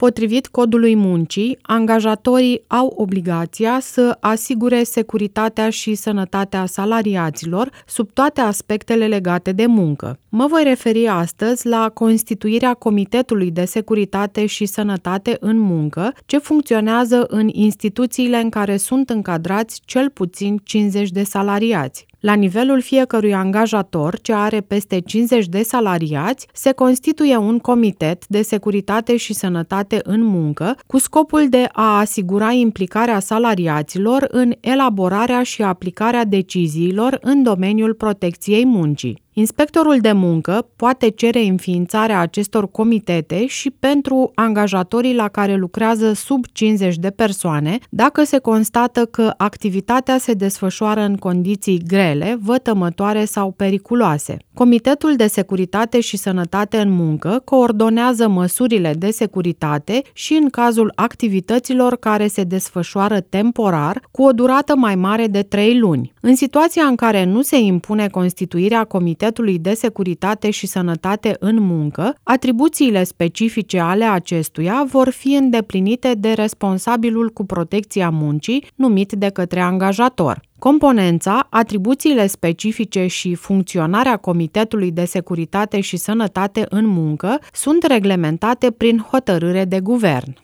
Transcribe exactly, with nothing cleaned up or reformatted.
Potrivit Codului Muncii, angajatorii au obligația să asigure securitatea și sănătatea salariaților sub toate aspectele legate de muncă. Mă voi referi astăzi la constituirea Comitetului de Securitate și Sănătate în Muncă, ce funcționează în instituțiile în care sunt încadrați cel puțin cincizeci de salariați. La nivelul fiecărui angajator ce are peste cincizeci de salariați, se constituie un comitet de securitate și sănătate în muncă cu scopul de a asigura implicarea salariaților în elaborarea și aplicarea deciziilor în domeniul protecției muncii. Inspectorul de muncă poate cere înființarea acestor comitete și pentru angajatorii la care lucrează sub cincizeci de persoane, dacă se constată că activitatea se desfășoară în condiții grele, vătămătoare sau periculoase. Comitetul de Securitate și Sănătate în Muncă coordonează măsurile de securitate și în cazul activităților care se desfășoară temporar, cu o durată mai mare de trei luni. În situația în care nu se impune constituirea Comitetului de Securitate și Sănătate în Muncă, atribuțiile specifice ale acestuia vor fi îndeplinite de responsabilul cu protecția muncii, numit de către angajator. Componența, atribuțiile specifice și funcționarea Comitetului de Securitate și Sănătate în Muncă sunt reglementate prin hotărâre de guvern.